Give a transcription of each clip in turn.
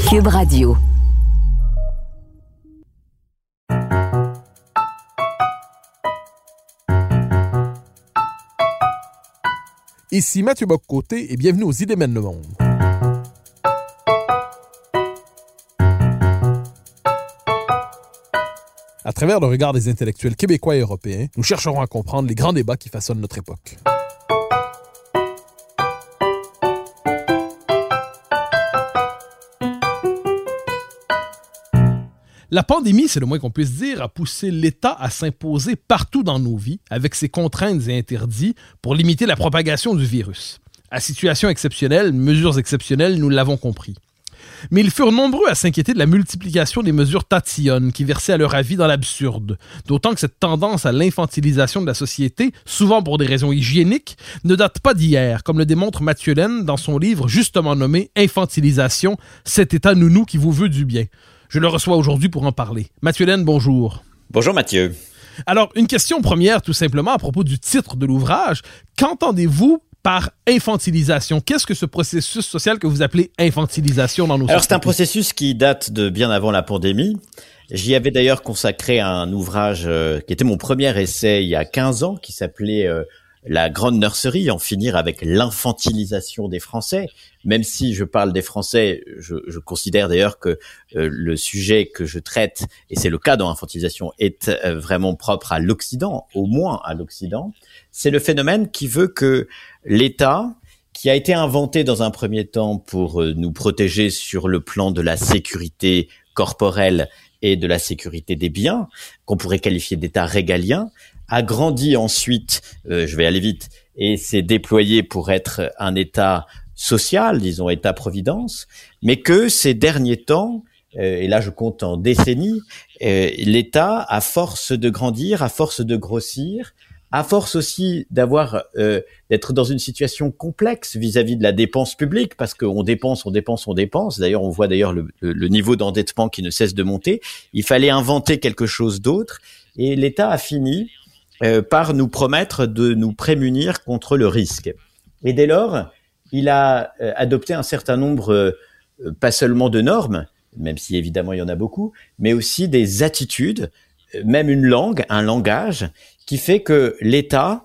Cube Radio. Ici Mathieu Bock-Côté et bienvenue aux Idées mènent le monde. À travers le regard des intellectuels québécois et européens, nous chercherons à comprendre les grands débats qui façonnent notre époque. La pandémie, c'est le moins qu'on puisse dire, a poussé l'État à s'imposer partout dans nos vies avec ses contraintes et interdits pour limiter la propagation du virus. À situation exceptionnelle, mesures exceptionnelles, nous l'avons compris. Mais ils furent nombreux à s'inquiéter de la multiplication des mesures tatillonnes qui versaient à leur avis dans l'absurde, d'autant que cette tendance à l'infantilisation de la société, souvent pour des raisons hygiéniques, ne date pas d'hier, comme le démontre Mathieu Laine dans son livre justement nommé « Infantilisation, cet état nounou qui vous veut du bien ». Je le reçois aujourd'hui pour en parler. Mathieu Laine, bonjour. Bonjour Mathieu. Alors, une question première tout simplement à propos du titre de l'ouvrage. Qu'entendez-vous par infantilisation? Qu'est-ce que ce processus social que vous appelez infantilisation dans nos sociétés? Alors, c'est un processus qui date de bien avant la pandémie. J'y avais d'ailleurs consacré un ouvrage qui était mon premier essai il y a 15 ans, qui s'appelait La grande nurserie, en finir avec l'infantilisation des Français. Même si je parle des Français, je considère d'ailleurs que le sujet que je traite, et c'est le cas dans l'infantilisation, est vraiment propre à l'Occident, au moins à l'Occident. C'est le phénomène qui veut que l'État, qui a été inventé dans un premier temps pour nous protéger sur le plan de la sécurité corporelle et de la sécurité des biens, qu'on pourrait qualifier d'État régalien, a grandi ensuite, je vais aller vite, et s'est déployé pour être un État social, disons État-providence, mais que ces derniers temps, et là je compte en décennies, l'État, à force de grandir, à force de grossir, à force aussi d'être dans une situation complexe vis-à-vis de la dépense publique, parce qu'on dépense. D'ailleurs, on voit le niveau d'endettement qui ne cesse de monter. Il fallait inventer quelque chose d'autre, et l'État a fini par nous promettre de nous prémunir contre le risque. Et dès lors, il a adopté un certain nombre, pas seulement de normes, même si évidemment il y en a beaucoup, mais aussi des attitudes, même une langue, un langage, qui fait que l'État,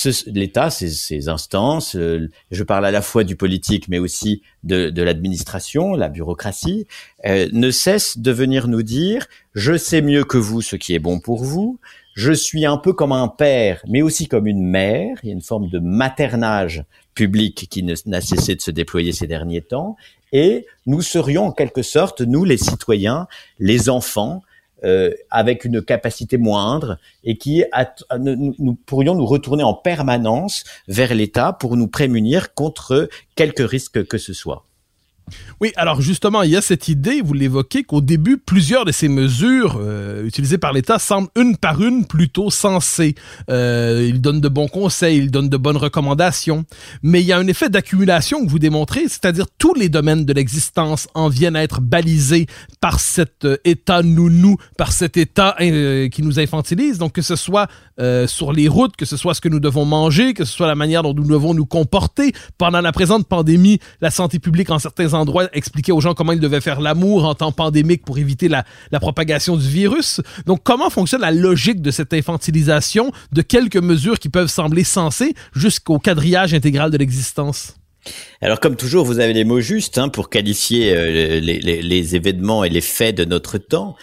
ses instances, je parle à la fois du politique, mais aussi de l'administration, la bureaucratie, ne cesse de venir nous dire « je sais mieux que vous ce qui est bon pour vous », je suis un peu comme un père, mais aussi comme une mère. Il y a une forme de maternage public qui n'a cessé de se déployer ces derniers temps. Et nous serions en quelque sorte, nous les citoyens, les enfants, avec une capacité moindre, et nous pourrions nous retourner en permanence vers l'État pour nous prémunir contre quelque risque que ce soit. Oui, alors justement, il y a cette idée, vous l'évoquez, qu'au début, plusieurs de ces mesures utilisées par l'État semblent une par une plutôt sensées. Il donne de bons conseils, il donne de bonnes recommandations, mais il y a un effet d'accumulation que vous démontrez, c'est-à-dire tous les domaines de l'existence en viennent à être balisés par cet État nounou, par cet État qui nous infantilise, donc que ce soit sur les routes, que ce soit ce que nous devons manger, que ce soit la manière dont nous devons nous comporter. Pendant la présente pandémie, la santé publique en certains endroits expliquait aux gens comment ils devaient faire l'amour en temps pandémique pour éviter la propagation du virus. Donc, comment fonctionne la logique de cette infantilisation de quelques mesures qui peuvent sembler sensées jusqu'au quadrillage intégral de l'existence? Alors, comme toujours, vous avez les mots justes pour qualifier les événements et les faits de notre temps.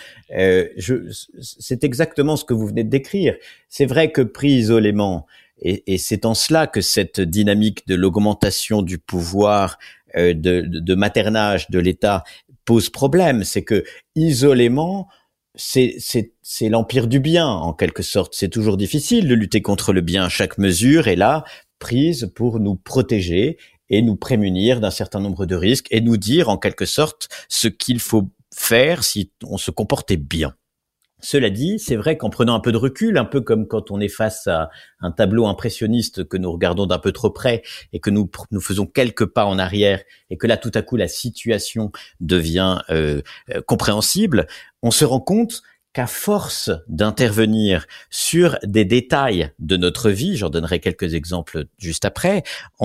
C'est exactement ce que vous venez de décrire. C'est vrai que pris isolément, et c'est en cela que cette dynamique de l'augmentation du pouvoir de maternage de l'État pose problème, c'est que isolément, c'est l'empire du bien en quelque sorte. C'est toujours difficile de lutter contre le bien. Chaque mesure est là prise pour nous protéger et nous prémunir d'un certain nombre de risques et nous dire en quelque sorte ce qu'il faut faire si on se comportait bien. Cela dit, c'est vrai qu'en prenant un peu de recul, un peu comme quand on est face à un tableau impressionniste que nous regardons d'un peu trop près et que nous faisons quelques pas en arrière et que là tout à coup la situation devient compréhensible, on se rend compte qu'à force d'intervenir sur des détails de notre vie, j'en donnerai quelques exemples juste après,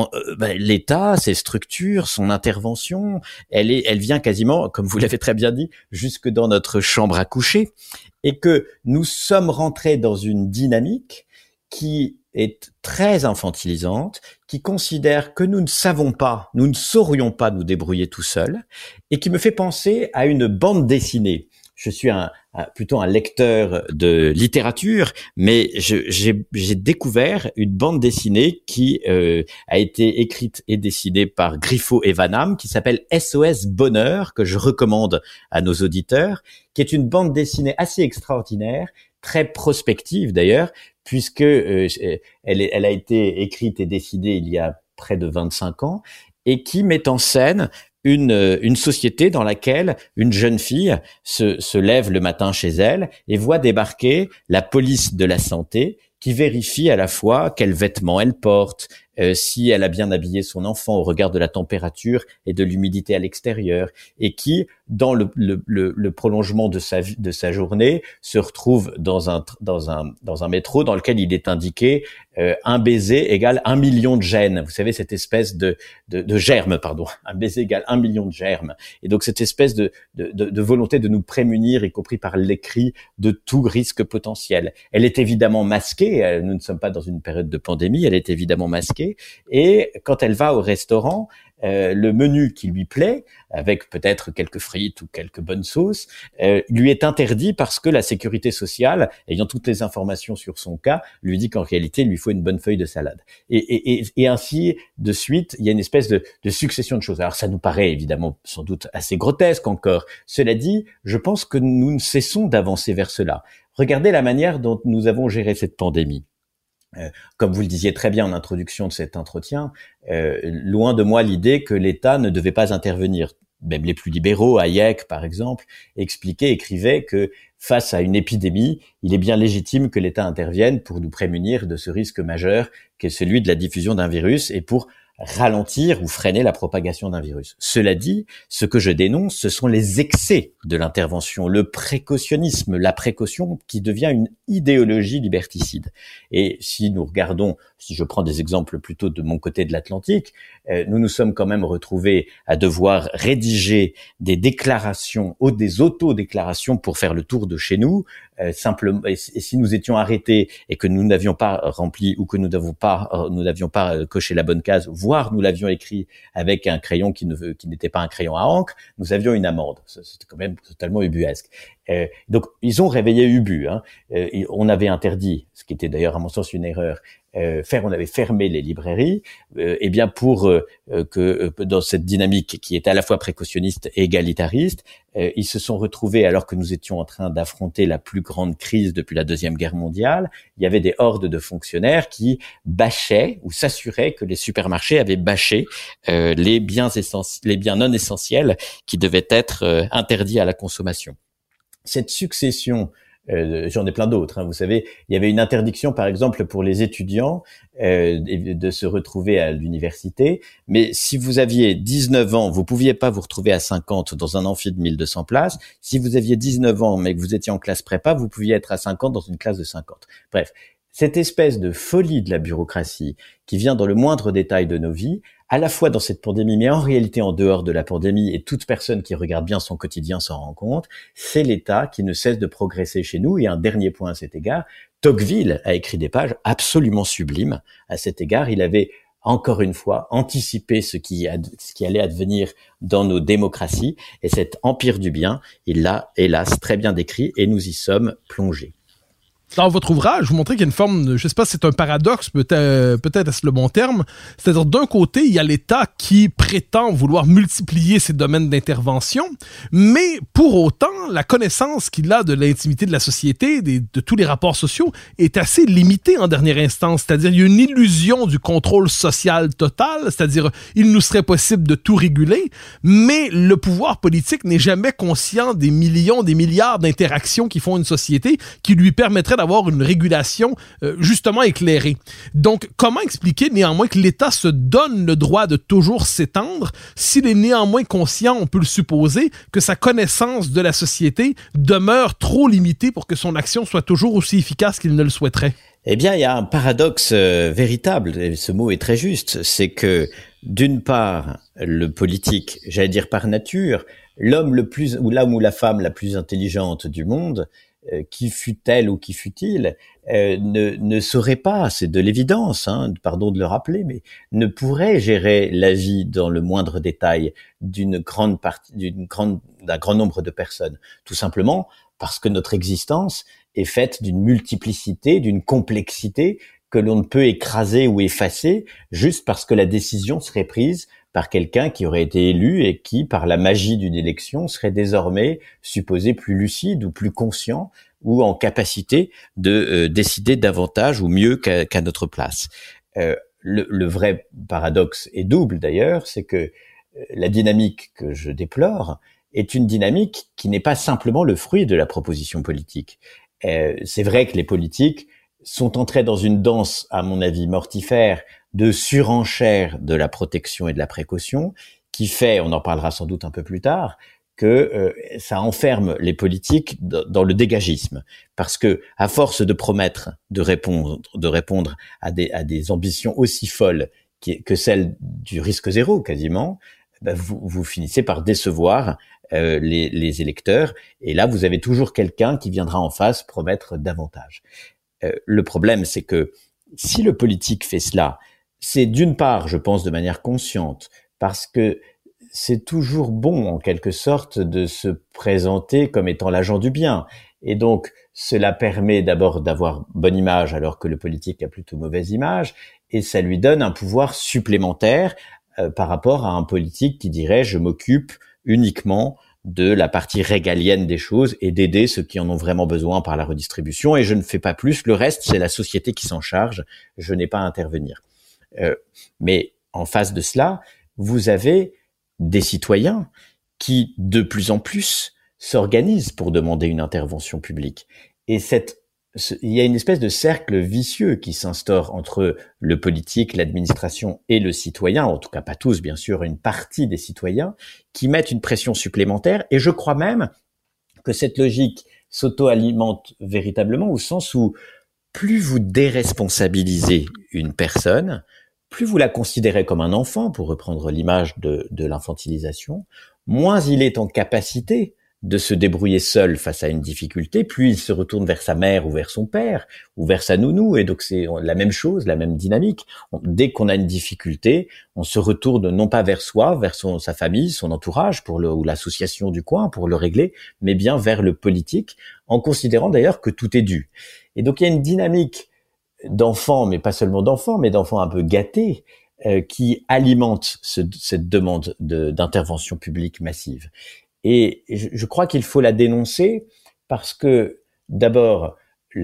l'État, ses structures, son intervention, elle vient quasiment, comme vous l'avez très bien dit, jusque dans notre chambre à coucher, et que nous sommes rentrés dans une dynamique qui est très infantilisante, qui considère que nous ne savons pas, nous ne saurions pas nous débrouiller tout seuls, et qui me fait penser à une bande dessinée. Je suis plutôt un lecteur de littérature, mais j'ai découvert une bande dessinée qui a été écrite et dessinée par Griffo et Vanham, qui s'appelle SOS Bonheur, que je recommande à nos auditeurs, qui est une bande dessinée assez extraordinaire, très prospective d'ailleurs, puisque elle a été écrite et dessinée il y a près de 25 ans, et qui met en scène une société dans laquelle une jeune fille se lève le matin chez elle et voit débarquer la police de la santé qui vérifie à la fois quels vêtements elle porte, si elle a bien habillé son enfant au regard de la température et de l'humidité à l'extérieur, et qui, dans le prolongement de sa journée, se retrouve dans un métro dans lequel il est indiqué un baiser égale 1 million de gènes. Vous savez, cette espèce de germes, pardon. Un baiser égale 1 million de germes. Et donc cette espèce de volonté de nous prémunir, y compris par l'écrit, de tout risque potentiel. Elle est évidemment masquée. Nous ne sommes pas dans une période de pandémie. Elle est évidemment masquée. Et quand elle va au restaurant, le menu qui lui plaît, avec peut-être quelques frites ou quelques bonnes sauces, lui est interdit parce que la sécurité sociale, ayant toutes les informations sur son cas, lui dit qu'en réalité, il lui faut une bonne feuille de salade. Et ainsi de suite, il y a une espèce de succession de choses. Alors ça nous paraît évidemment sans doute assez grotesque encore. Cela dit, je pense que nous ne cessons d'avancer vers cela. Regardez la manière dont nous avons géré cette pandémie. Comme vous le disiez très bien en introduction de cet entretien, loin de moi l'idée que l'État ne devait pas intervenir. Même les plus libéraux, Hayek par exemple, écrivaient que face à une épidémie, il est bien légitime que l'État intervienne pour nous prémunir de ce risque majeur qu'est celui de la diffusion d'un virus et pour ralentir ou freiner la propagation d'un virus. Cela dit, ce que je dénonce, ce sont les excès de l'intervention, le précautionnisme, la précaution qui devient une idéologie liberticide. Et si nous regardons, si je prends des exemples plutôt de mon côté de l'Atlantique, nous nous sommes quand même retrouvés à devoir rédiger des déclarations ou des autodéclarations pour faire le tour de chez nous, simplement. Et si nous étions arrêtés et que nous n'avions pas rempli ou que nous n'avions pas coché la bonne case, voire nous l'avions écrit avec un crayon qui n'était pas un crayon à encre, nous avions une amende. C'était quand même totalement ubuesque. Donc ils ont réveillé Ubu. On avait interdit, ce qui était d'ailleurs à mon sens une erreur, on avait fermé les librairies, et bien pour que dans cette dynamique qui est à la fois précautionniste et égalitariste, ils se sont retrouvés alors que nous étions en train d'affronter la plus grande crise depuis la Deuxième Guerre mondiale. Il y avait des hordes de fonctionnaires qui bâchaient ou s'assuraient que les supermarchés avaient bâché les biens non essentiels qui devaient être interdits à la consommation. Cette succession, j'en ai plein d'autres, vous savez, il y avait une interdiction par exemple pour les étudiants de se retrouver à l'université, mais si vous aviez 19 ans, vous pouviez pas vous retrouver à 50 dans un amphi de 1200 places. Si vous aviez 19 ans mais que vous étiez en classe prépa, vous pouviez être à 50 dans une classe de 50. Bref, cette espèce de folie de la bureaucratie qui vient dans le moindre détail de nos vies, à la fois dans cette pandémie, mais en réalité en dehors de la pandémie, et toute personne qui regarde bien son quotidien s'en rend compte, c'est l'État qui ne cesse de progresser chez nous. Et un dernier point à cet égard, Tocqueville a écrit des pages absolument sublimes à cet égard. Il avait, encore une fois, anticipé ce qui allait advenir dans nos démocraties, et cet empire du bien, il l'a, hélas, très bien décrit, et nous y sommes plongés. Dans votre ouvrage, vous montrez qu'il y a une forme de, je sais pas si c'est un paradoxe, peut-être est-ce le bon terme, c'est-à-dire d'un côté, il y a l'État qui prétend vouloir multiplier ses domaines d'intervention, mais pour autant, la connaissance qu'il a de l'intimité de la société, de tous les rapports sociaux, est assez limitée en dernière instance, c'est-à-dire il y a une illusion du contrôle social total, c'est-à-dire il nous serait possible de tout réguler, mais le pouvoir politique n'est jamais conscient des millions, des milliards d'interactions qui font une société, qui lui permettraient d'avoir d'avoir une régulation justement éclairée. Donc, comment expliquer néanmoins que l'État se donne le droit de toujours s'étendre s'il est néanmoins conscient, on peut le supposer, que sa connaissance de la société demeure trop limitée pour que son action soit toujours aussi efficace qu'il ne le souhaiterait? Eh bien, il y a un paradoxe véritable, et ce mot est très juste, c'est que d'une part, le politique, j'allais dire par nature, l'homme le plus, ou l'homme ou la femme la plus intelligente du monde, qui fût-elle ou qui fût-il, ne saurait pas, c'est de l'évidence, hein, pardon de le rappeler, mais ne pourrait gérer la vie dans le moindre détail d'un grand nombre de personnes. Tout simplement parce que notre existence est faite d'une multiplicité, d'une complexité que l'on ne peut écraser ou effacer juste parce que la décision serait prise par quelqu'un qui aurait été élu et qui, par la magie d'une élection, serait désormais supposé plus lucide ou plus conscient ou en capacité de décider davantage ou mieux qu'à notre place. Le vrai paradoxe est double d'ailleurs, c'est que la dynamique que je déplore est une dynamique qui n'est pas simplement le fruit de la proposition politique. C'est vrai que les politiques sont entrés dans une danse, à mon avis, mortifère de surenchère de la protection et de la précaution, qui fait, on en parlera sans doute un peu plus tard, que ça enferme les politiques dans le dégagisme, parce que à force de promettre de répondre à des ambitions aussi folles que celles du risque zéro quasiment, vous finissez par décevoir les électeurs, et là vous avez toujours quelqu'un qui viendra en face promettre davantage. Le problème, c'est que si le politique fait cela, c'est d'une part, je pense, de manière consciente, parce que c'est toujours bon, en quelque sorte, de se présenter comme étant l'agent du bien. Et donc, cela permet d'abord d'avoir bonne image, alors que le politique a plutôt mauvaise image, et ça lui donne un pouvoir supplémentaire par rapport à un politique qui dirait « je m'occupe uniquement de la partie régalienne des choses et d'aider ceux qui en ont vraiment besoin par la redistribution, et je ne fais pas plus, le reste, c'est la société qui s'en charge, je n'ai pas à intervenir. » Mais en face de cela, vous avez des citoyens qui, de plus en plus, s'organisent pour demander une intervention publique. Et il y a une espèce de cercle vicieux qui s'instaure entre le politique, l'administration et le citoyen, en tout cas pas tous, bien sûr, une partie des citoyens, qui mettent une pression supplémentaire. Et je crois même que cette logique s'auto-alimente véritablement, au sens où plus vous déresponsabilisez une personne, plus vous la considérez comme un enfant, pour reprendre l'image de l'infantilisation, moins il est en capacité de se débrouiller seul face à une difficulté, puis il se retourne vers sa mère ou vers son père, ou vers sa nounou, et donc c'est la même chose, la même dynamique. Dès qu'on a une difficulté, on se retourne non pas vers soi, vers sa famille, son entourage, ou l'association du coin pour le régler, mais bien vers le politique, en considérant d'ailleurs que tout est dû. Et donc il y a une dynamique d'enfants, mais pas seulement d'enfants, mais d'enfants un peu gâtés, qui alimente cette demande d'intervention publique massive. Et je crois qu'il faut la dénoncer parce que, d'abord,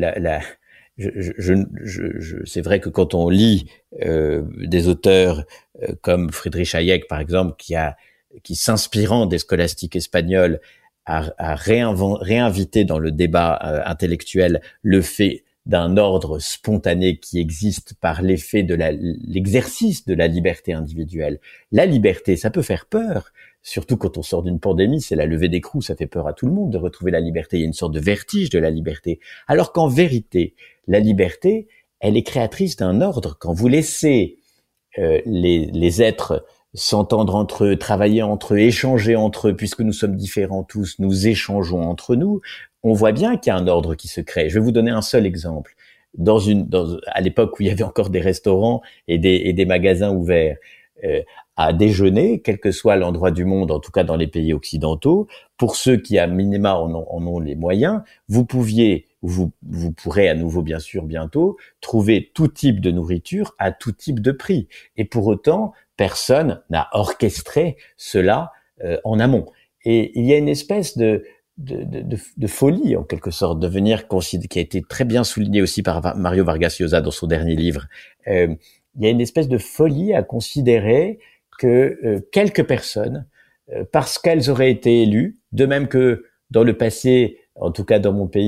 c'est vrai que quand on lit des auteurs comme Friedrich Hayek, par exemple, qui s'inspirant des scolastiques espagnols, a réinvité dans le débat intellectuel le fait d'un ordre spontané qui existe par l'effet de l'exercice de la liberté individuelle. La liberté, ça peut faire peur, surtout quand on sort d'une pandémie, c'est la levée d'écrou, ça fait peur à tout le monde de retrouver la liberté, il y a une sorte de vertige de la liberté. Alors qu'en vérité, la liberté, elle est créatrice d'un ordre. Quand vous laissez les êtres s'entendre entre eux, travailler entre eux, échanger entre eux, puisque nous sommes différents tous, nous échangeons entre nous, on voit bien qu'il y a un ordre qui se crée. Je vais vous donner un seul exemple. À l'époque où il y avait encore des restaurants et des magasins ouverts, à déjeuner, quel que soit l'endroit du monde, en tout cas dans les pays occidentaux, pour ceux qui à minima en ont les moyens, vous pourrez à nouveau bien sûr bientôt trouver tout type de nourriture à tout type de prix. Et pour autant, personne n'a orchestré cela en amont. Et il y a une espèce de folie, en quelque sorte, de venir considérer, qui a été très bien souligné aussi par Mario Vargas Llosa dans son dernier livre. Il y a une espèce de folie à considérer que quelques personnes, parce qu'elles auraient été élues, de même que dans le passé, en tout cas dans mon pays,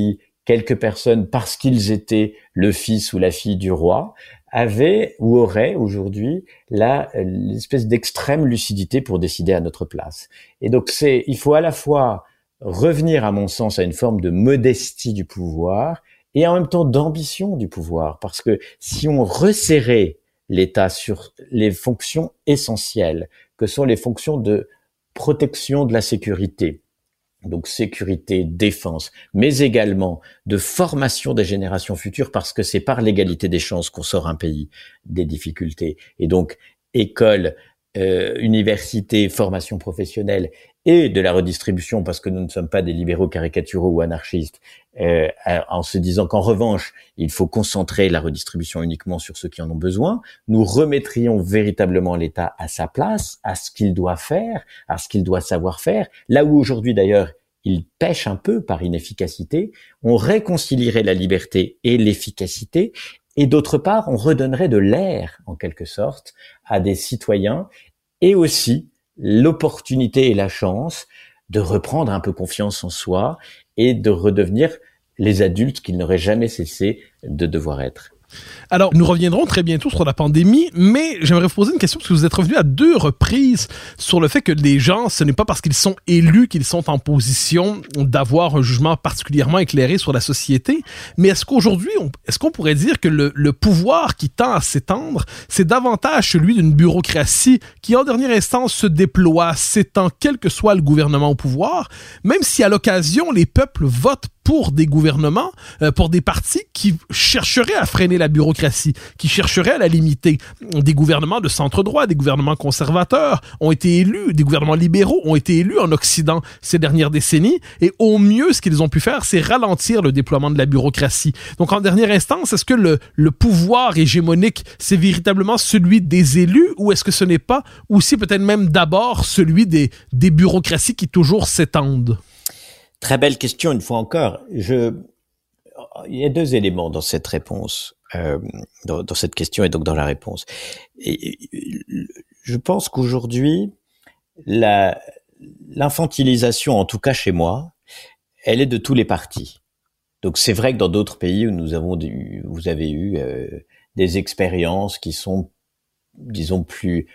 quelques personnes, parce qu'ils étaient le fils ou la fille du roi, avaient ou auraient aujourd'hui l'espèce d'extrême lucidité pour décider à notre place. Et donc il faut à la fois revenir, à mon sens, à une forme de modestie du pouvoir et en même temps d'ambition du pouvoir, parce que si on resserrait l'État sur les fonctions essentielles, que sont les fonctions de protection de la sécurité, donc sécurité, défense, mais également de formation des générations futures, parce que c'est par l'égalité des chances qu'on sort un pays des difficultés. Et donc, école, université, formation professionnelle et de la redistribution, parce que nous ne sommes pas des libéraux caricaturaux ou anarchistes, en se disant qu'en revanche, il faut concentrer la redistribution uniquement sur ceux qui en ont besoin, nous remettrions véritablement l'État à sa place, à ce qu'il doit faire, à ce qu'il doit savoir faire. Là où aujourd'hui d'ailleurs, il pêche un peu par inefficacité, on réconcilierait la liberté et l'efficacité, et d'autre part, on redonnerait de l'air, en quelque sorte, à des citoyens, et aussi l'opportunité et la chance de reprendre un peu confiance en soi et de redevenir les adultes qu'ils n'auraient jamais cessé de devoir être. Alors, nous reviendrons très bientôt sur la pandémie, mais j'aimerais vous poser une question parce que vous êtes revenu à 2 reprises sur le fait que les gens, ce n'est pas parce qu'ils sont élus qu'ils sont en position d'avoir un jugement particulièrement éclairé sur la société. Mais est-ce qu'aujourd'hui, est-ce qu'on pourrait dire que le pouvoir qui tend à s'étendre, c'est davantage celui d'une bureaucratie qui, en dernière instance, se déploie, s'étend, quel que soit le gouvernement au pouvoir, même si à l'occasion, les peuples votent pour des gouvernements, pour des partis qui chercheraient à freiner la bureaucratie, qui chercheraient à la limiter. Des gouvernements de centre-droit, des gouvernements conservateurs ont été élus, des gouvernements libéraux ont été élus en Occident ces dernières décennies, et au mieux, ce qu'ils ont pu faire, c'est ralentir le déploiement de la bureaucratie. Donc, en dernière instance, est-ce que le pouvoir hégémonique, c'est véritablement celui des élus, ou est-ce que ce n'est pas aussi peut-être même d'abord celui des bureaucraties qui toujours s'étendent? Très belle question, une fois encore. Il y a 2 éléments dans cette réponse, dans cette question et donc dans la réponse. Et je pense qu'aujourd'hui, l'infantilisation, en tout cas chez moi, elle est de tous les partis. Donc c'est vrai que dans d'autres pays où vous avez eu des expériences qui sont, disons, plus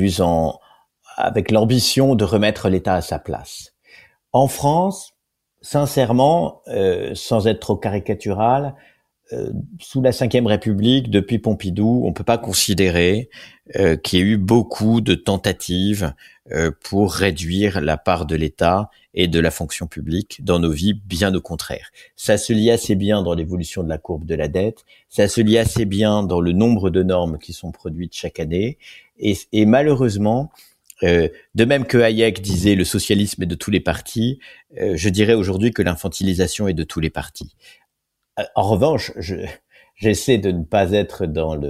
avec l'ambition de remettre l'État à sa place. En France, sincèrement, sans être trop caricatural, sous la Ve République, depuis Pompidou, on peut pas considérer qu'il y ait eu beaucoup de tentatives pour réduire la part de l'État et de la fonction publique dans nos vies, bien au contraire. Ça se lie assez bien dans l'évolution de la courbe de la dette, ça se lie assez bien dans le nombre de normes qui sont produites chaque année, et malheureusement, de même que Hayek disait le socialisme est de tous les partis, je dirais aujourd'hui que l'infantilisation est de tous les partis. En revanche, j'essaie de ne pas être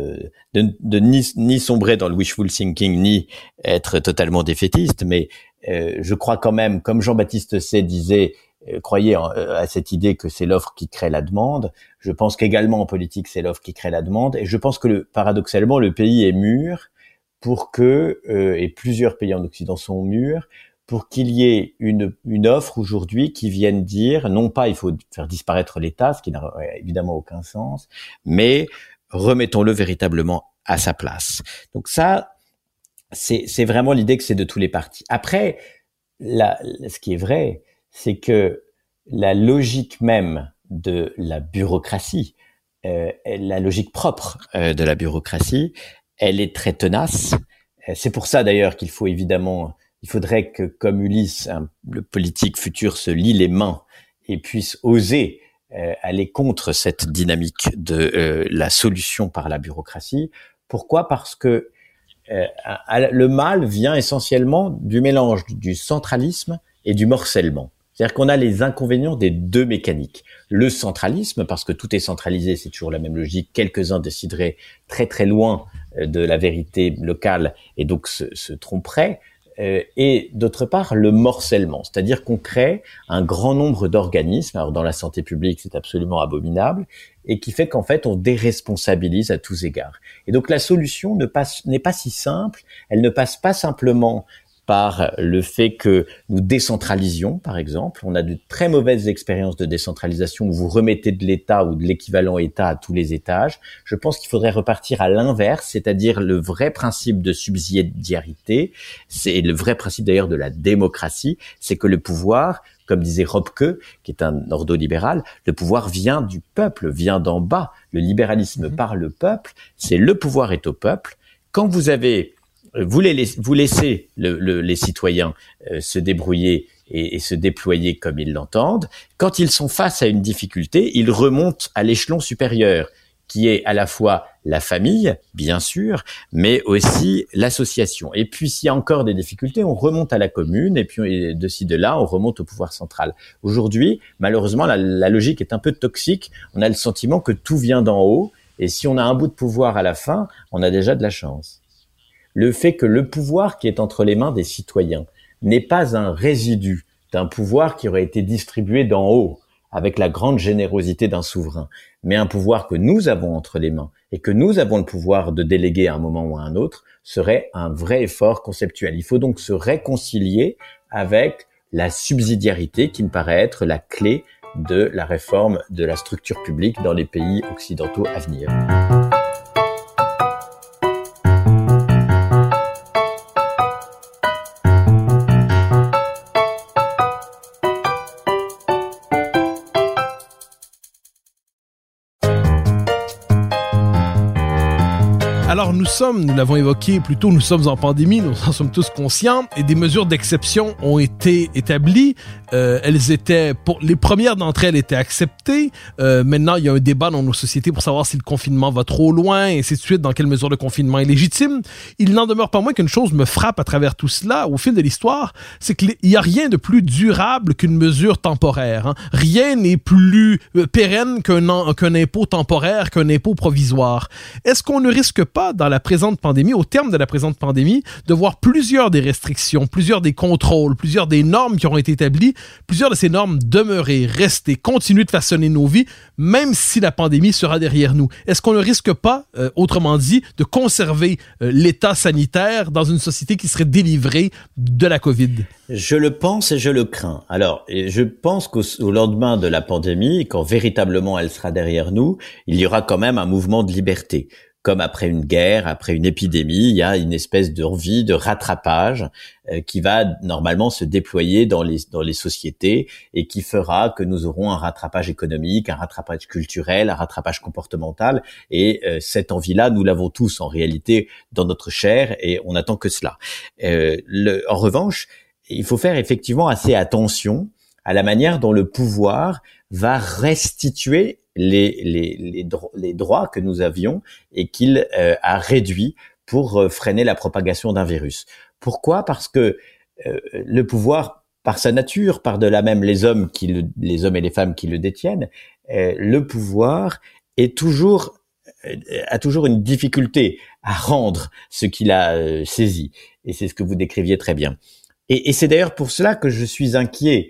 ni sombrer dans le wishful thinking, ni être totalement défaitiste, mais je crois quand même, comme Jean-Baptiste Say disait, croyez à cette idée que c'est l'offre qui crée la demande. Je pense qu'également en politique, c'est l'offre qui crée la demande, et je pense que paradoxalement, le pays est mûr pour que, et plusieurs pays en Occident sont mûrs, pour qu'il y ait une offre aujourd'hui qui vienne dire, non pas il faut faire disparaître l'État, ce qui n'a évidemment aucun sens, mais remettons-le véritablement à sa place. Donc ça, c'est vraiment l'idée que c'est de tous les partis. Après, ce qui est vrai, c'est que la logique même de la bureaucratie, la logique propre de la bureaucratie, elle est très tenace. C'est pour ça d'ailleurs qu'il faut évidemment, il faudrait que, comme Ulysse, le politique futur se lie les mains et puisse oser aller contre cette dynamique de la solution par la bureaucratie. Pourquoi ? Parce que le mal vient essentiellement du mélange du centralisme et du morcellement. C'est-à-dire qu'on a les inconvénients des 2 mécaniques. Le centralisme, parce que tout est centralisé, c'est toujours la même logique. Quelques-uns décideraient très très loin de la vérité locale et donc se tromperaient. Et d'autre part, le morcellement, c'est-à-dire qu'on crée un grand nombre d'organismes. Alors dans la santé publique, c'est absolument abominable, et qui fait qu'en fait, on déresponsabilise à tous égards. Et donc la solution n'est pas si simple. Elle ne passe pas simplement par le fait que nous décentralisions, par exemple. On a de très mauvaises expériences de décentralisation où vous remettez de l'État ou de l'équivalent État à tous les étages. Je pense qu'il faudrait repartir à l'inverse, c'est-à-dire le vrai principe de subsidiarité. C'est le vrai principe d'ailleurs de la démocratie, c'est que le pouvoir, comme disait Robke, qui est un ordolibéral, le pouvoir vient du peuple, vient d'en bas. Le libéralisme par le peuple, c'est le pouvoir est au peuple. Quand vous laissez les citoyens se débrouiller et se déployer comme ils l'entendent. Quand ils sont face à une difficulté, ils remontent à l'échelon supérieur, qui est à la fois la famille, bien sûr, mais aussi l'association. Et puis, s'il y a encore des difficultés, on remonte à la commune, et puis de ci, de là, on remonte au pouvoir central. Aujourd'hui, malheureusement, la logique est un peu toxique. On a le sentiment que tout vient d'en haut, et si on a un bout de pouvoir à la fin, on a déjà de la chance. Le fait que le pouvoir qui est entre les mains des citoyens n'est pas un résidu d'un pouvoir qui aurait été distribué d'en haut avec la grande générosité d'un souverain, mais un pouvoir que nous avons entre les mains et que nous avons le pouvoir de déléguer à un moment ou à un autre, serait un vrai effort conceptuel. Il faut donc se réconcilier avec la subsidiarité qui me paraît être la clé de la réforme de la structure publique dans les pays occidentaux à venir. Alors nous l'avons évoqué plus tôt, nous sommes en pandémie, nous en sommes tous conscients, et des mesures d'exception ont été établies. Les premières d'entre elles étaient acceptées. Maintenant, il y a un débat dans nos sociétés pour savoir si le confinement va trop loin, et ainsi de suite, dans quelle mesure le confinement est légitime. Il n'en demeure pas moins qu'une chose me frappe à travers tout cela, au fil de l'histoire, c'est qu'il n'y a rien de plus durable qu'une mesure temporaire. Hein. Rien n'est plus pérenne qu'un impôt temporaire, qu'un impôt provisoire. Est-ce qu'on ne risque pas, dans la présente pandémie, au terme de la présente pandémie, de voir plusieurs des restrictions, plusieurs des contrôles, plusieurs des normes qui auront été établies, plusieurs de ces normes demeurer, rester, continuer de façonner nos vies, même si la pandémie sera derrière nous? Est-ce qu'on ne risque pas, autrement dit, de conserver l'état sanitaire dans une société qui serait délivrée de la COVID? Je le pense et je le crains. Alors, je pense qu'au lendemain de la pandémie, quand véritablement elle sera derrière nous, il y aura quand même un mouvement de liberté. Comme après une guerre, après une épidémie, il y a une espèce d'envie de rattrapage qui va normalement se déployer dans les sociétés et qui fera que nous aurons un rattrapage économique, un rattrapage culturel, un rattrapage comportemental. Et cette envie-là, nous l'avons tous en réalité dans notre chair et on attend que cela. En revanche, il faut faire effectivement assez attention à la manière dont le pouvoir va restituer les droits que nous avions et qu'il a réduits pour freiner la propagation d'un virus. Pourquoi ? Parce que le pouvoir, par sa nature, par-delà même les hommes et les femmes qui le détiennent, le pouvoir a toujours une difficulté à rendre ce qu'il a saisi. Et c'est ce que vous décriviez très bien. Et c'est d'ailleurs pour cela que je suis inquiet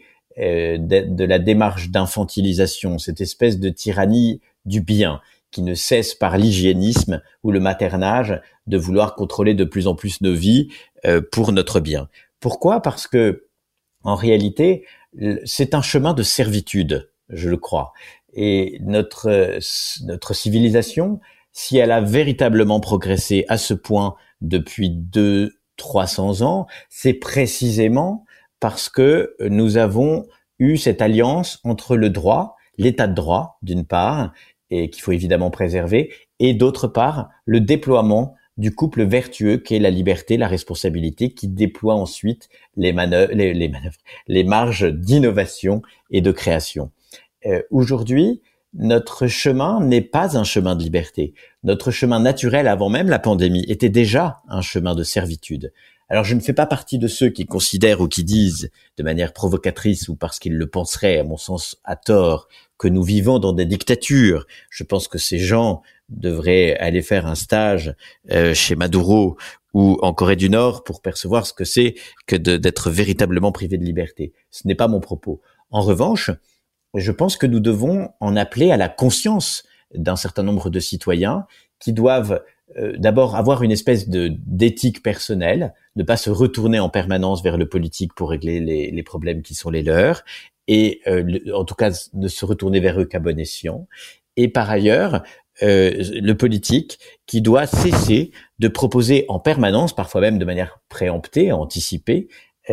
de la démarche d'infantilisation, cette espèce de tyrannie du bien qui ne cesse par l'hygiénisme ou le maternage de vouloir contrôler de plus en plus nos vies pour notre bien. Pourquoi ? Parce que en réalité, c'est un chemin de servitude, je le crois. Et notre civilisation, si elle a véritablement progressé à ce point depuis 200-300 ans, c'est précisément parce que nous avons eu cette alliance entre le droit, l'état de droit, d'une part, et qu'il faut évidemment préserver, et d'autre part, le déploiement du couple vertueux qu'est la liberté, la responsabilité, qui déploie ensuite les marges d'innovation et de création. Aujourd'hui, notre chemin n'est pas un chemin de liberté. Notre chemin naturel avant même la pandémie était déjà un chemin de servitude. Alors je ne fais pas partie de ceux qui considèrent ou qui disent de manière provocatrice ou parce qu'ils le penseraient, à mon sens à tort, que nous vivons dans des dictatures. Je pense que ces gens devraient aller faire un stage chez Maduro ou en Corée du Nord pour percevoir ce que c'est que d'être véritablement privé de liberté. Ce n'est pas mon propos. En revanche, je pense que nous devons en appeler à la conscience d'un certain nombre de citoyens qui doivent d'abord avoir une espèce d'éthique personnelle, ne pas se retourner en permanence vers le politique pour régler les problèmes qui sont les leurs, et en tout cas ne se retourner vers eux qu'à bon escient. Et par ailleurs, le politique qui doit cesser de proposer en permanence, parfois même de manière préemptée, anticipée,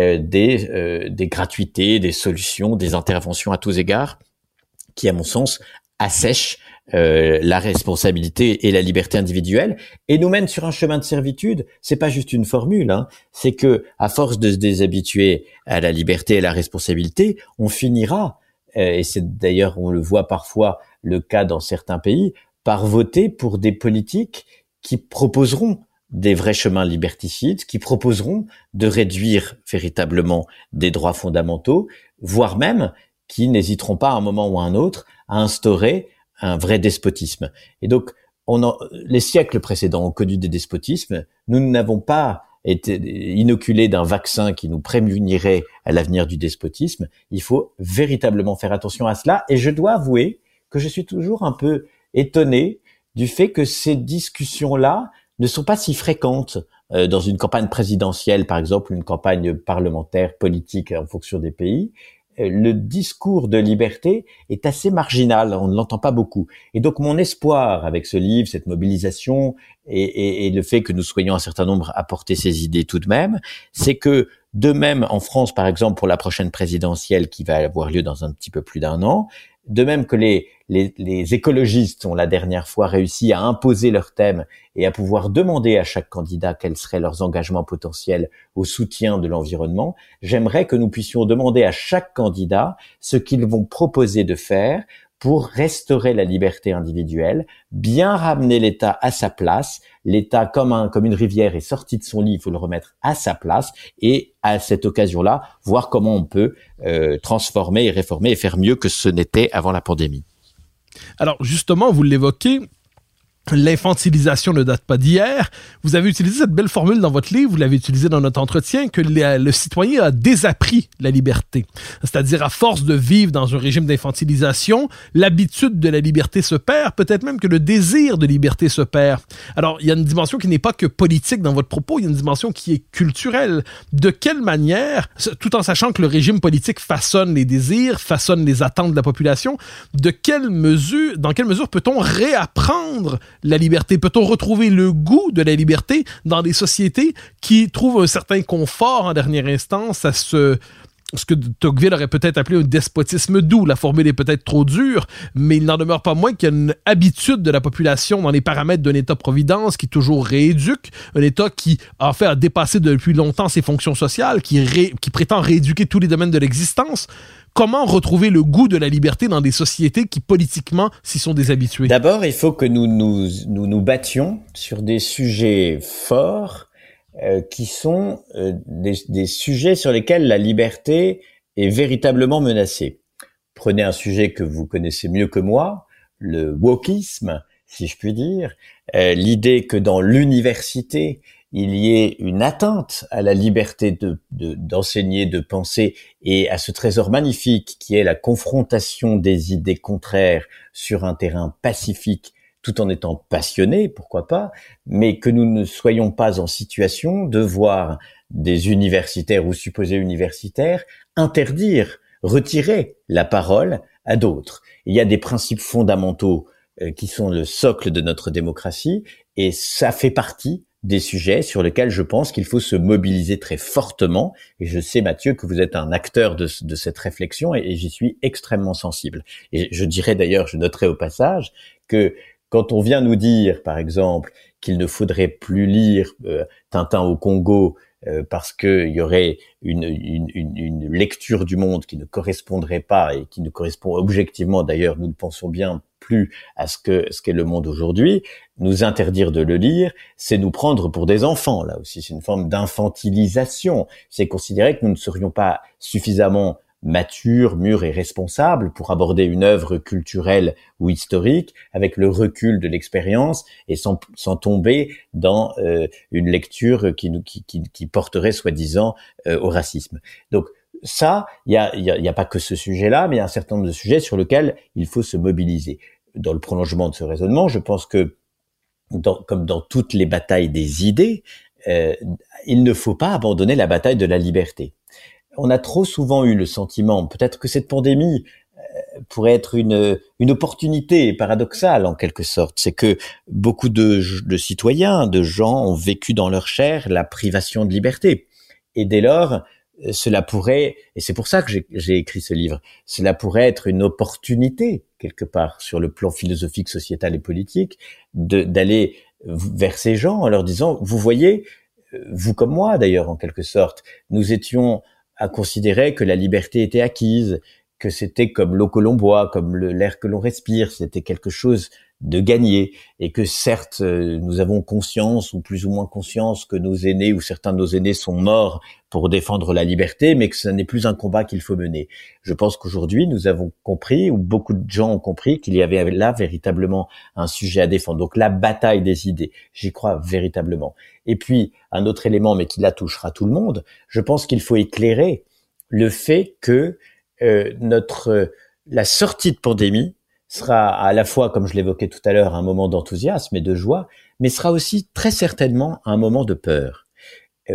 des gratuités, des solutions, des interventions à tous égards, qui, à mon sens, assèchent la responsabilité et la liberté individuelle et nous mènent sur un chemin de servitude. C'est pas juste une formule, hein. C'est que, à force de se déshabituer à la liberté et la responsabilité, on finira, et c'est d'ailleurs, on le voit parfois, le cas dans certains pays, par voter pour des politiques qui proposeront des vrais chemins liberticides, qui proposeront de réduire véritablement des droits fondamentaux, voire même qui n'hésiteront pas à un moment ou à un autre à instaurer un vrai despotisme. Et donc, les siècles précédents ont connu des despotismes. Nous n'avons pas été inoculés d'un vaccin qui nous prémunirait à l'avenir du despotisme. Il faut véritablement faire attention à cela. Et je dois avouer que je suis toujours un peu étonné du fait que ces discussions-là ne sont pas si fréquentes dans une campagne présidentielle, par exemple, une campagne parlementaire, politique en fonction des pays. Le discours de liberté est assez marginal, on ne l'entend pas beaucoup. Et donc mon espoir avec ce livre, cette mobilisation et le fait que nous soyons un certain nombre à porter ces idées tout de même, c'est que de même en France, par exemple, pour la prochaine présidentielle qui va avoir lieu dans un petit peu plus d'un an, de même que les écologistes ont la dernière fois réussi à imposer leur thème et à pouvoir demander à chaque candidat quels seraient leurs engagements potentiels au soutien de l'environnement, j'aimerais que nous puissions demander à chaque candidat ce qu'ils vont proposer de faire pour restaurer la liberté individuelle, bien ramener l'État à sa place. L'État, comme une rivière, est sorti de son lit, il faut le remettre à sa place et à cette occasion-là, voir comment on peut transformer et réformer et faire mieux que ce n'était avant la pandémie. Alors justement, vous l'évoquez, l'infantilisation ne date pas d'hier. Vous avez utilisé cette belle formule dans votre livre, vous l'avez utilisée dans notre entretien, que le citoyen a désappris la liberté. C'est-à-dire, à force de vivre dans un régime d'infantilisation, l'habitude de la liberté se perd, peut-être même que le désir de liberté se perd. Alors, il y a une dimension qui n'est pas que politique dans votre propos, il y a une dimension qui est culturelle. De quelle manière, tout en sachant que le régime politique façonne les désirs, façonne les attentes de la population, dans quelle mesure peut-on réapprendre la liberté? Peut-on retrouver le goût de la liberté dans des sociétés qui trouvent un certain confort en dernière instance à ce que Tocqueville aurait peut-être appelé un despotisme doux? La formule est peut-être trop dure, mais il n'en demeure pas moins qu'il y a une habitude de la population dans les paramètres d'un État-providence qui toujours rééduque, un État qui en fait a dépassé depuis longtemps ses fonctions sociales, qui prétend rééduquer tous les domaines de l'existence. Comment retrouver le goût de la liberté dans des sociétés qui, politiquement, s'y sont déshabituées? D'abord, il faut que nous battions sur des sujets forts qui sont des sujets sur lesquels la liberté est véritablement menacée. Prenez un sujet que vous connaissez mieux que moi, le wokisme, si je puis dire, l'idée que dans l'université, il y ait une atteinte à la liberté d'enseigner, de penser, et à ce trésor magnifique qui est la confrontation des idées contraires sur un terrain pacifique, tout en étant passionné, pourquoi pas, mais que nous ne soyons pas en situation de voir des universitaires ou supposés universitaires interdire, retirer la parole à d'autres. Il y a des principes fondamentaux qui sont le socle de notre démocratie, et ça fait partie des sujets sur lesquels je pense qu'il faut se mobiliser très fortement. Et je sais, Mathieu, que vous êtes un acteur de cette réflexion et j'y suis extrêmement sensible. Et je dirais d'ailleurs, je noterai au passage que quand on vient nous dire, par exemple, qu'il ne faudrait plus lire Tintin au Congo parce qu'il y aurait une lecture du monde qui ne correspondrait pas et qui ne correspond objectivement, d'ailleurs, nous le pensons bien, plus à ce qu'est le monde aujourd'hui, nous interdire de le lire, c'est nous prendre pour des enfants. Là aussi, c'est une forme d'infantilisation. C'est considérer que nous ne serions pas suffisamment matures, mûrs et responsables pour aborder une œuvre culturelle ou historique avec le recul de l'expérience et sans tomber dans une lecture qui porterait soi-disant au racisme. Donc ça, il y a pas que ce sujet-là, mais il y a un certain nombre de sujets sur lesquels il faut se mobiliser. Dans le prolongement de ce raisonnement, je pense que comme dans toutes les batailles des idées, il ne faut pas abandonner la bataille de la liberté. On a trop souvent eu le sentiment, peut-être que cette pandémie pourrait être une opportunité paradoxale en quelque sorte, c'est que beaucoup de citoyens, de gens ont vécu dans leur chair la privation de liberté. Et dès lors, cela pourrait, et c'est pour ça que j'ai écrit ce livre, cela pourrait être une opportunité, quelque part, sur le plan philosophique, sociétal et politique, d'aller vers ces gens en leur disant, vous voyez, vous comme moi d'ailleurs en quelque sorte, nous étions à considérer que la liberté était acquise, que c'était comme l'eau que l'on boit, comme l'air que l'on respire, c'était quelque chose de gagné, et que certes, nous avons conscience, ou plus ou moins conscience, que nos aînés ou certains de nos aînés sont morts pour défendre la liberté, mais que ce n'est plus un combat qu'il faut mener. Je pense qu'aujourd'hui, nous avons compris, ou beaucoup de gens ont compris, qu'il y avait là véritablement un sujet à défendre. Donc la bataille des idées, j'y crois véritablement. Et puis, un autre élément, mais qui là touchera tout le monde, je pense qu'il faut éclairer le fait que la sortie de pandémie sera à la fois, comme je l'évoquais tout à l'heure, un moment d'enthousiasme et de joie, mais sera aussi très certainement un moment de peur. Pourquoi ?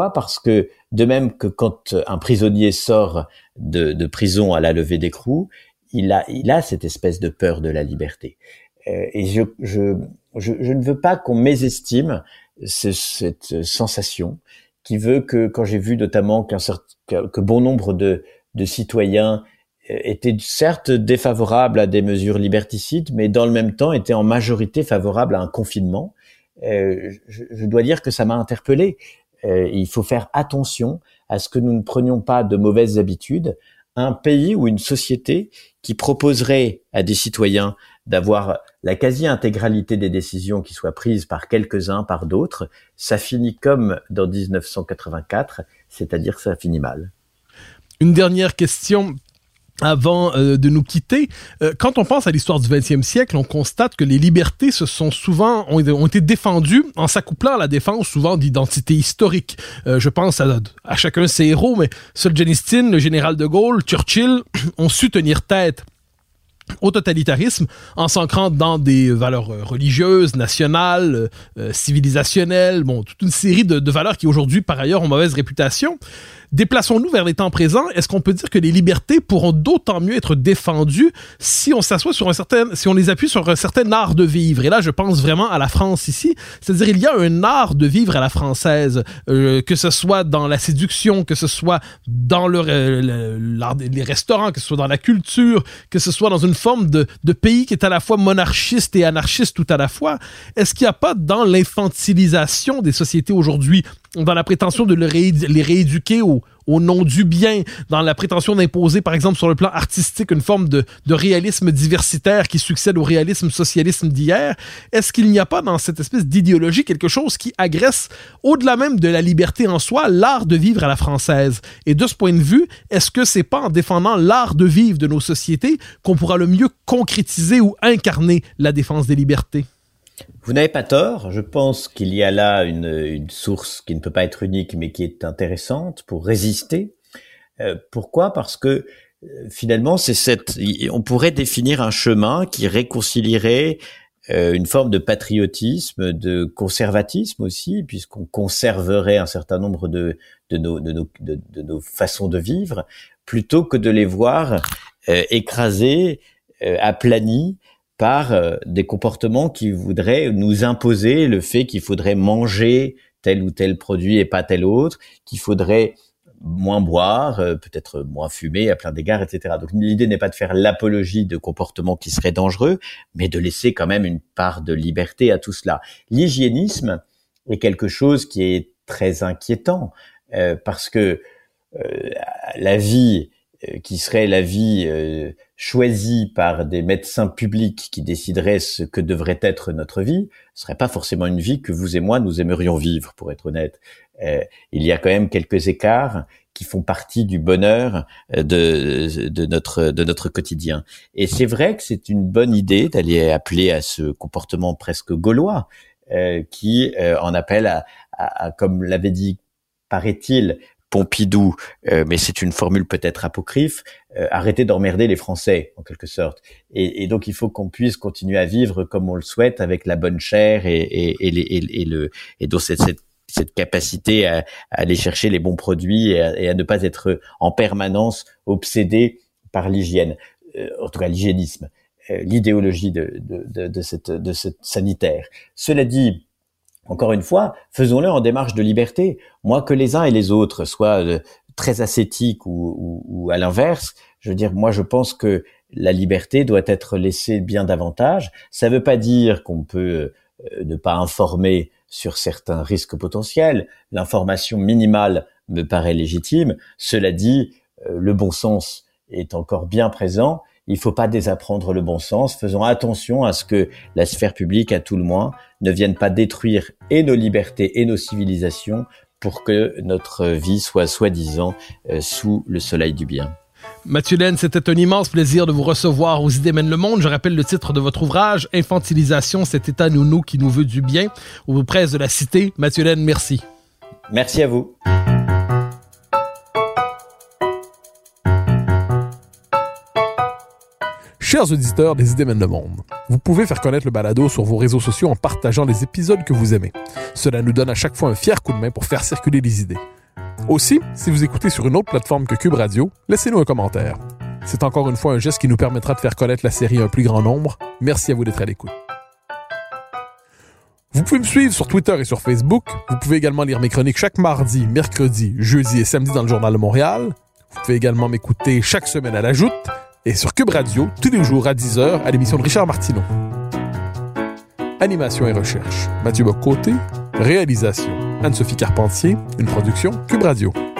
Parce que de même que quand un prisonnier sort de prison à la levée d'écrou, il a cette espèce de peur de la liberté. Et je ne veux pas qu'on mésestime cette sensation qui veut que, quand j'ai vu notamment que bon nombre de citoyens étaient certes défavorables à des mesures liberticides, mais dans le même temps étaient en majorité favorables à un confinement. Je dois dire que ça m'a interpellé. Il faut faire attention à ce que nous ne prenions pas de mauvaises habitudes. Un pays ou une société qui proposerait à des citoyens d'avoir la quasi-intégralité des décisions qui soient prises par quelques-uns, par d'autres, ça finit comme dans 1984, c'est-à-dire que ça finit mal. Une dernière question avant de nous quitter. Quand on pense à l'histoire du 20e siècle, on constate que les libertés ont été défendues en s'accouplant à la défense souvent d'identités historiques. Je pense à chacun de ses héros, mais Solzhenitsyn, le général de Gaulle, Churchill ont su tenir tête au totalitarisme en s'ancrant dans des valeurs religieuses, nationales, civilisationnelles, toute une série de valeurs qui aujourd'hui par ailleurs ont mauvaise réputation. Déplaçons-nous vers les temps présents. Est-ce qu'on peut dire que les libertés pourront d'autant mieux être défendues si on s'assoit si on les appuie sur un certain art de vivre? Et là, je pense vraiment à la France ici. C'est-à-dire, il y a un art de vivre à la française, que ce soit dans la séduction, que ce soit dans les restaurants, que ce soit dans la culture, que ce soit dans une forme de pays qui est à la fois monarchiste et anarchiste tout à la fois. Est-ce qu'il n'y a pas dans l'infantilisation des sociétés aujourd'hui, dans la prétention de les rééduquer au nom du bien, dans la prétention d'imposer, par exemple, sur le plan artistique, une forme de réalisme diversitaire qui succède au réalisme socialisme d'hier, est-ce qu'il n'y a pas dans cette espèce d'idéologie quelque chose qui agresse, au-delà même de la liberté en soi, l'art de vivre à la française? Et de ce point de vue, est-ce que c'est pas en défendant l'art de vivre de nos sociétés qu'on pourra le mieux concrétiser ou incarner la défense des libertés? Vous n'avez pas tort. Je pense qu'il y a là une source qui ne peut pas être unique, mais qui est intéressante pour résister. Pourquoi ? Parce que finalement, on pourrait définir un chemin qui réconcilierait une forme de patriotisme, de conservatisme aussi, puisqu'on conserverait un certain nombre de nos façons de vivre, plutôt que de les voir écrasés, aplanis par des comportements qui voudraient nous imposer le fait qu'il faudrait manger tel ou tel produit et pas tel autre, qu'il faudrait moins boire, peut-être moins fumer à plein d'égards, etc. Donc l'idée n'est pas de faire l'apologie de comportements qui seraient dangereux, mais de laisser quand même une part de liberté à tout cela. L'hygiénisme est quelque chose qui est très inquiétant, parce que la vie qui serait la vie choisie par des médecins publics qui décideraient ce que devrait être notre vie, ce serait pas forcément une vie que vous et moi nous aimerions vivre, pour être honnête. Il y a quand même quelques écarts qui font partie du bonheur de notre quotidien. Et c'est vrai que c'est une bonne idée d'aller appeler à ce comportement presque gaulois, qui en appelle à, comme l'avait dit, paraît-il, Pompidou, mais c'est une formule peut-être apocryphe, arrêtez d'emmerder les Français, en quelque sorte. Et donc, il faut qu'on puisse continuer à vivre comme on le souhaite, avec la bonne chair et donc cette capacité à aller chercher les bons produits et à ne pas être en permanence obsédé par l'hygiène, en tout cas l'hygiénisme, l'idéologie de cette sanitaire. Cela dit, encore une fois, faisons-le en démarche de liberté. Moi, que les uns et les autres soient très ascétiques ou à l'inverse, je veux dire, moi je pense que la liberté doit être laissée bien davantage. Ça ne veut pas dire qu'on peut ne pas informer sur certains risques potentiels. L'information minimale me paraît légitime. Cela dit, le bon sens est encore bien présent. Il ne faut pas désapprendre le bon sens. Faisons attention à ce que la sphère publique, à tout le moins, ne vienne pas détruire et nos libertés et nos civilisations pour que notre vie soit soi-disant sous le soleil du bien. Mathieu Laine, c'était un immense plaisir de vous recevoir aux Idées mènent le monde. Je rappelle le titre de votre ouvrage, Infantilisation, cet état nounou qui nous veut du bien, aux presses de la Cité. Mathieu Laine, merci. Merci à vous. Chers auditeurs des Idées mènent le monde, vous pouvez faire connaître le balado sur vos réseaux sociaux en partageant les épisodes que vous aimez. Cela nous donne à chaque fois un fier coup de main pour faire circuler les idées. Aussi, si vous écoutez sur une autre plateforme que Cube Radio, laissez-nous un commentaire. C'est encore une fois un geste qui nous permettra de faire connaître la série à un plus grand nombre. Merci à vous d'être à l'écoute. Vous pouvez me suivre sur Twitter et sur Facebook. Vous pouvez également lire mes chroniques chaque mardi, mercredi, jeudi et samedi dans le Journal de Montréal. Vous pouvez également m'écouter chaque semaine à la Joute et sur Cube Radio, tous les jours à 10h à l'émission de Richard Martineau. Animation et recherche, Mathieu Bock-Côté. Réalisation, Anne-Sophie Carpentier. Une production Cube Radio.